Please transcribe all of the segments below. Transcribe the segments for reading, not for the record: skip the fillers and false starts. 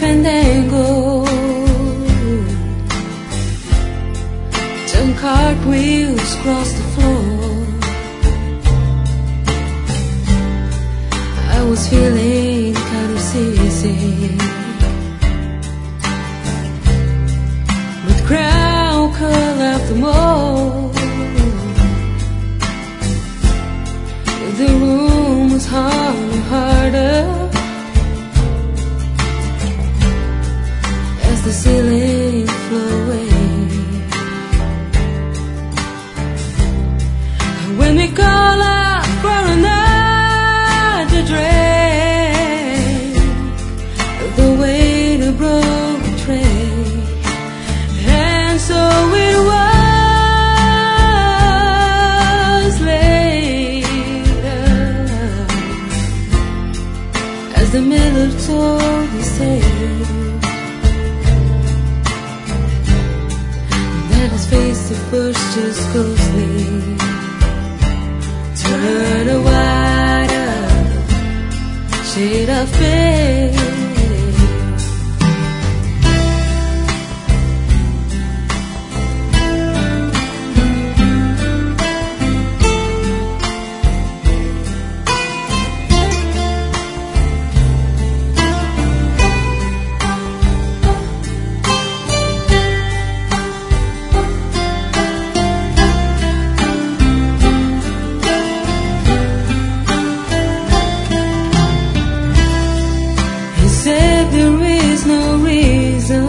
fandango, turn cartwheels across the floor. I was feeling kind of seasick, but the crowd curled up the mall. The room was hung harder as the ceiling flew away. And when we call out for another drink, the waiter broke the tray, and so it was later, as the miller told his tale, that his face at first just ghostly turned a wider shade of pale. There is no reason,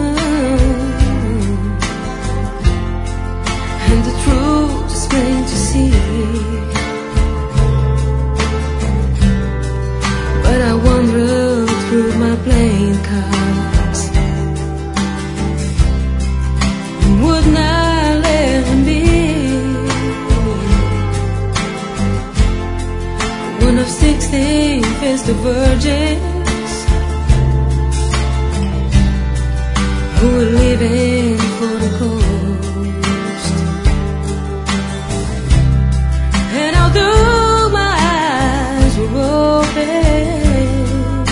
and the truth is plain to see. But I wandered through my playing cards and would not let him be one of 16 festive virgins who were leaving for the coast. And although my eyes were open,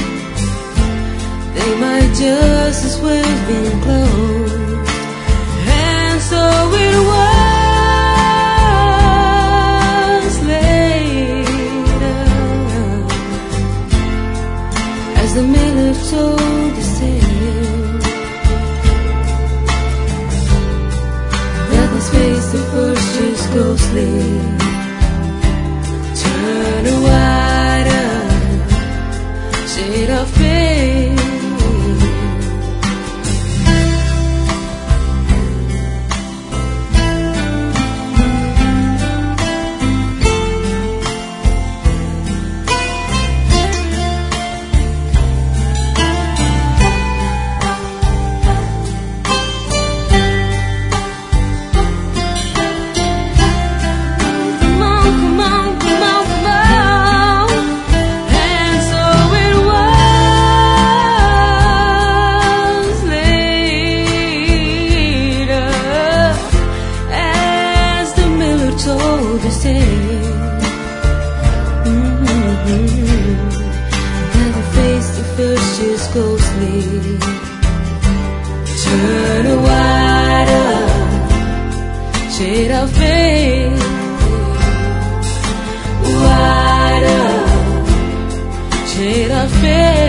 they might just as well have been closed. And so it was later, as the miller told the tale, face the first just ghostly turn a wider shade of pale. And the face the first is ghostly turn a wider shade of pale, wider shade of pale.